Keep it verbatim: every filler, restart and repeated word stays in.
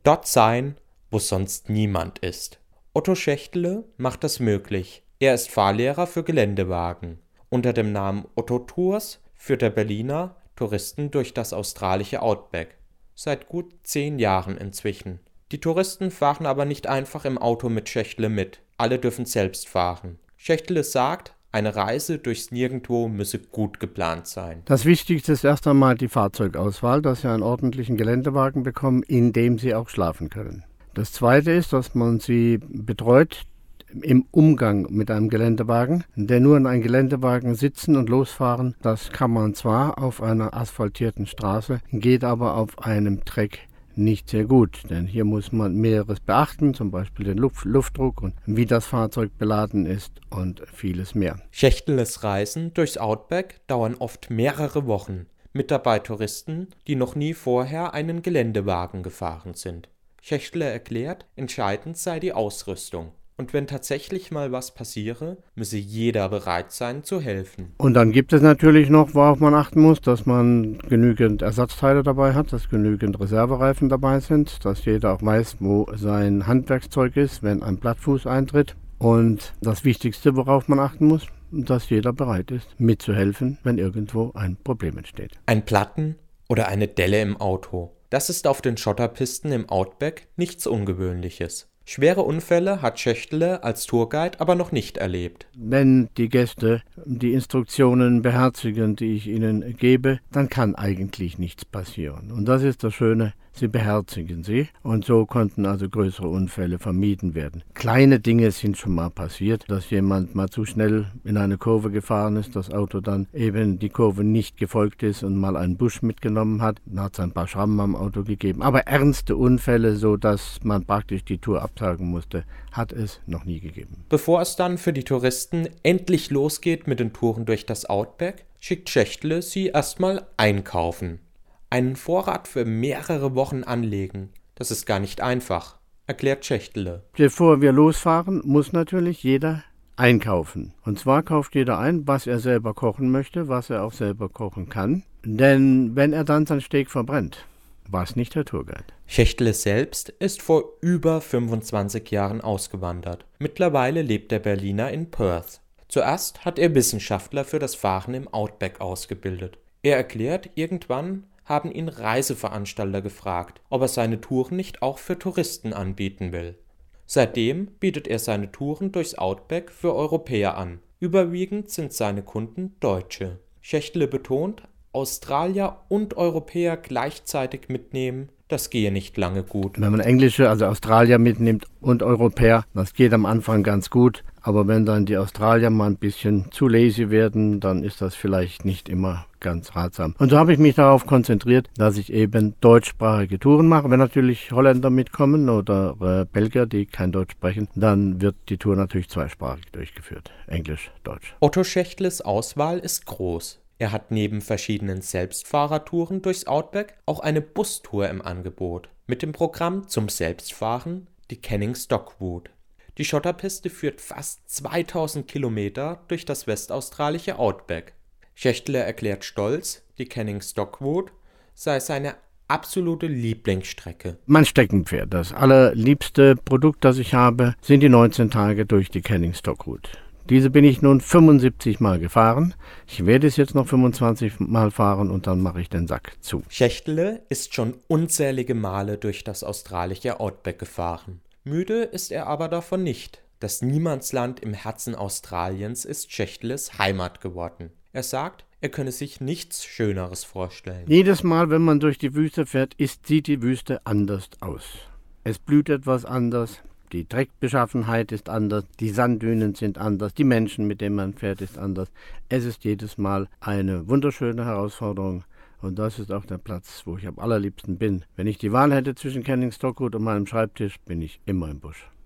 Dort sein, wo sonst niemand ist. Otto Schächtele macht das möglich. Er ist Fahrlehrer für Geländewagen. Unter dem Namen Otto Tours führt der Berliner Touristen durch das australische Outback. Seit gut zehn Jahren inzwischen. Die Touristen fahren aber nicht einfach im Auto mit Schächtele mit. Alle dürfen selbst fahren. Schächtele sagt, eine Reise durchs Nirgendwo müsse gut geplant sein. Das Wichtigste ist erst einmal die Fahrzeugauswahl, dass Sie einen ordentlichen Geländewagen bekommen, in dem Sie auch schlafen können. Das Zweite ist, dass man Sie betreut im Umgang mit einem Geländewagen, denn nur in einem Geländewagen sitzen und losfahren, das kann man zwar auf einer asphaltierten Straße, geht aber auf einem Track nicht sehr gut, denn hier muss man mehreres beachten, zum Beispiel den Luft- Luftdruck und wie das Fahrzeug beladen ist und vieles mehr. Schächteles Reisen durchs Outback dauern oft mehrere Wochen, mit dabei Touristen, die noch nie vorher einen Geländewagen gefahren sind. Schächtele erklärt, entscheidend sei die Ausrüstung. Und wenn tatsächlich mal was passiere, müsse jeder bereit sein zu helfen. Und dann gibt es natürlich noch, worauf man achten muss, dass man genügend Ersatzteile dabei hat, dass genügend Reservereifen dabei sind, dass jeder auch weiß, wo sein Handwerkszeug ist, wenn ein Plattfuß eintritt. Und das Wichtigste, worauf man achten muss, dass jeder bereit ist, mitzuhelfen, wenn irgendwo ein Problem entsteht. Ein Platten oder eine Delle im Auto. Das ist auf den Schotterpisten im Outback nichts Ungewöhnliches. Schwere Unfälle hat Schächtele als Tourguide aber noch nicht erlebt. Wenn die Gäste die Instruktionen beherzigen, die ich ihnen gebe, dann kann eigentlich nichts passieren. Und das ist das Schöne, sie beherzigen sie. Und so konnten also größere Unfälle vermieden werden. Kleine Dinge sind schon mal passiert, dass jemand mal zu schnell in eine Kurve gefahren ist, das Auto dann eben die Kurve nicht gefolgt ist und mal einen Busch mitgenommen hat. Dann hat es ein paar Schrammen am Auto gegeben. Aber ernste Unfälle, so dass man praktisch die Tour absagen musste, hat es noch nie gegeben. Bevor es dann für die Touristen endlich losgeht mit den Touren durch das Outback, schickt Schächtele sie erstmal einkaufen. Einen Vorrat für mehrere Wochen anlegen, das ist gar nicht einfach, erklärt Schächtele. Bevor wir losfahren, muss natürlich jeder einkaufen. Und zwar kauft jeder ein, was er selber kochen möchte, was er auch selber kochen kann. Denn wenn er dann sein Steak verbrennt, war es nicht der Tourguide. Schächtele selbst ist vor über fünfundzwanzig Jahren ausgewandert. Mittlerweile lebt der Berliner in Perth. Zuerst hat er Wissenschaftler für das Fahren im Outback ausgebildet. Er erklärt, irgendwann haben ihn Reiseveranstalter gefragt, ob er seine Touren nicht auch für Touristen anbieten will. Seitdem bietet er seine Touren durchs Outback für Europäer an. Überwiegend sind seine Kunden Deutsche. Schächtele betont, Australier und Europäer gleichzeitig mitnehmen, das gehe nicht lange gut. Wenn man Englische, also Australier mitnimmt und Europäer, das geht am Anfang ganz gut. Aber wenn dann die Australier mal ein bisschen zu lazy werden, dann ist das vielleicht nicht immer ganz ratsam. Und so habe ich mich darauf konzentriert, dass ich eben deutschsprachige Touren mache. Wenn natürlich Holländer mitkommen oder äh, Belgier, die kein Deutsch sprechen, dann wird die Tour natürlich zweisprachig durchgeführt. Englisch, Deutsch. Otto Schächteles Auswahl ist groß. Er hat neben verschiedenen Selbstfahrertouren durchs Outback auch eine Bustour im Angebot. Mit dem Programm zum Selbstfahren die Canning Stockwood. Die Schotterpiste führt fast zweitausend Kilometer durch das westaustralische Outback. Schächtele erklärt stolz, die Canning Stockwood sei seine absolute Lieblingsstrecke. Mein Steckenpferd, das allerliebste Produkt, das ich habe, sind die neunzehn Tage durch die Canning Stockwood. Diese bin ich nun fünfundsiebzig Mal gefahren. Ich werde es jetzt noch fünfundzwanzig Mal fahren und dann mache ich den Sack zu. Schächtele ist schon unzählige Male durch das australische Outback gefahren. Müde ist er aber davon nicht. Das Niemandsland im Herzen Australiens ist Schächteles Heimat geworden. Er sagt, er könne sich nichts Schöneres vorstellen. Jedes Mal, wenn man durch die Wüste fährt, ist, sieht die Wüste anders aus. Es blüht etwas anders. Die Dreckbeschaffenheit ist anders, die Sanddünen sind anders, die Menschen, mit denen man fährt, ist anders. Es ist jedes Mal eine wunderschöne Herausforderung und das ist auch der Platz, wo ich am allerliebsten bin. Wenn ich die Wahl hätte zwischen Canning Stockwood und meinem Schreibtisch, bin ich immer im Busch.